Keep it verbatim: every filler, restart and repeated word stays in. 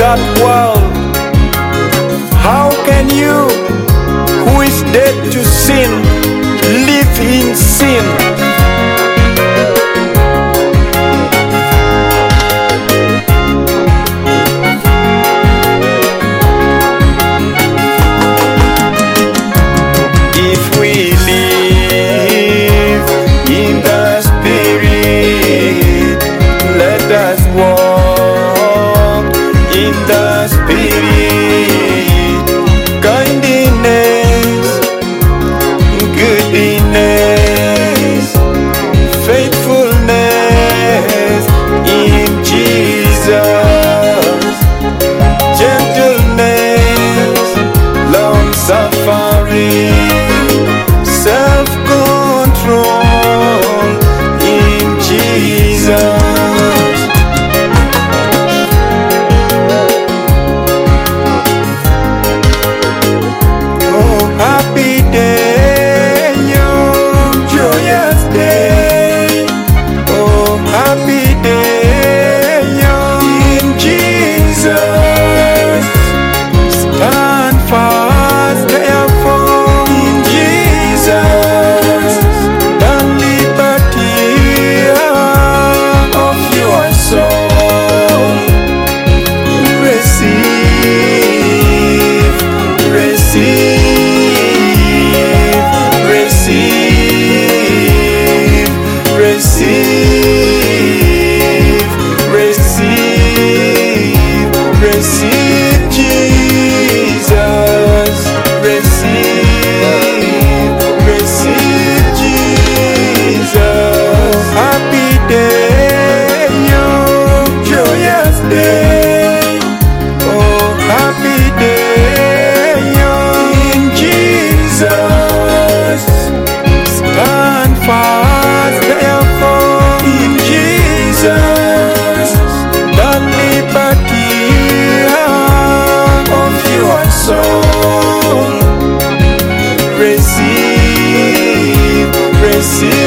that world. How can you, who is dead to sin, live in sin? If we live in the Spirit, let us walk in the Spirit. Kindness, goodness, faithfulness in Jesus, gentleness, long-suffering, self-control in Jesus. Oh, happy day, young joyous day. Oh, happy day, young in Jesus. Stand fast, therefore, in Jesus. The liberty of your soul. Receive, receive, receive, receive, receive, receive Jesus. Receive, receive Jesus. Happy day, young joyous day. Oh, happy day, young in Jesus. Stand fast, therefore, in Jesus. The liberty of your soul. Receive, receive.